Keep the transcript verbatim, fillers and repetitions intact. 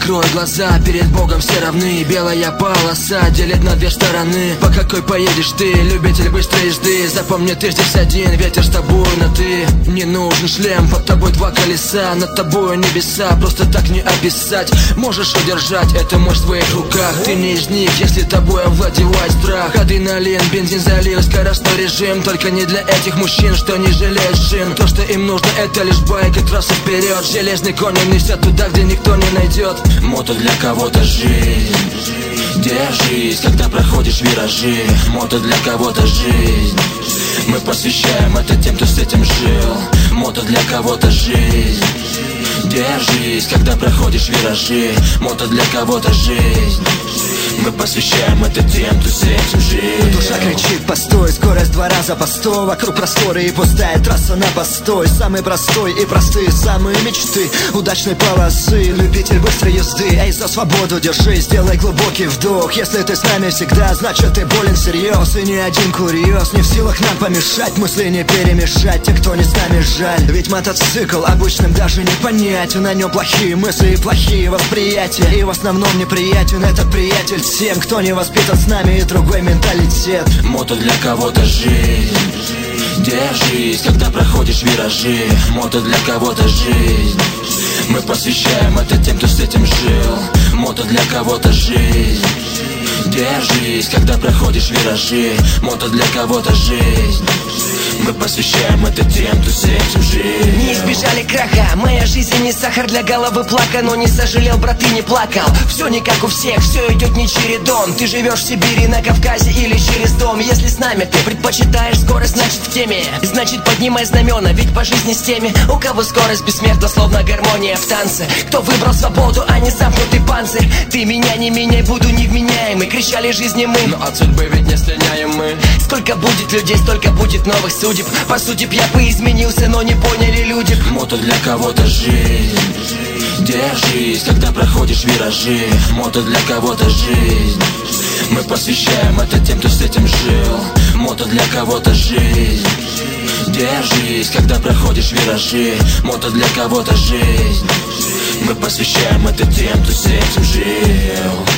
закрой глаза, перед Богом все равны. Белая полоса делит на две стороны. По какой поедешь ты, любитель быстрой езды? Запомни, ты здесь один, ветер с тобой на ты. Не нужен шлем, под тобой два колеса, над тобой небеса, просто так не описать. Можешь удержать эту мощь в своих руках. Ты не из них, если тобой овладевает страх. Адреналин, бензин залил, скоростной режим. Только не для этих мужчин, что не жалеют шин. То, что им нужно, это лишь байк и трасса вперед. Железный конь несет туда, где никто не найдет. Мото для кого-то жизнь. Держись, когда проходишь виражи. Мото для кого-то жизнь. Мы посвящаем это тем, кто с этим жил. Мото для кого-то жизнь. Держись, когда проходишь виражи. Мото для кого-то жизнь. Мы посвящаем это тем, кто с этим жил. Душа кричит постой, скорость два раза по сто. Вокруг просторы и пустая трасса на постой. Самый простой и простые самые мечты удачной полосы. Любитель быстрой езды, эй, за свободу держись. Сделай глубокий вдох. Если ты с нами всегда, значит ты болен всерьез. И ни один курьез не в силах нам помешать. Мысли не перемешать, те, кто не с нами, жаль. Ведь мотоцикл обычным даже не понять. На нем плохие мысли и плохие восприятия. И в основном неприятен этот приятель всем, кто не воспитан с нами, и другой менталитет. Мото для кого-то жизнь. Держись, когда проходишь виражи. Мото для кого-то жизнь. Мы посвящаем это тем, кто с этим жил. Мото для кого-то жизнь. Держись, когда проходишь виражи. Мото для кого-то жизнь. Мы посвящаем это тем, кто с этим жил. Не избежали краха, моя жизнь не сахар для головы плака. Но не сожалел, брат, и не плакал. Все не как у всех, все идет не чередом. Ты живешь в Сибири, на Кавказе или через дом. Если с нами ты предпочитаешь скорость, значит в теме. Значит поднимай знамена, ведь по жизни с теми, у кого скорость бессмертна, словно гармония в танце. Кто выбрал свободу, а не замкнутый панцирь. Ты меня не меняй, буду невменяемый. Кричали жизни мы, но от судьбы ведь не слиняем мы. Сколько будет людей, столько будет новых судеб. По сути б я бы изменился, но не поняли люди. Мото для кого-то жизнь. Держись, когда проходишь виражи. Мото для кого-то жизнь. Мы посвящаем это тем, кто с этим жил. Мото для кого-то жизнь. Держись, когда проходишь виражи. Мото для кого-то жизнь. Мы посвящаем это тем, кто с этим жил.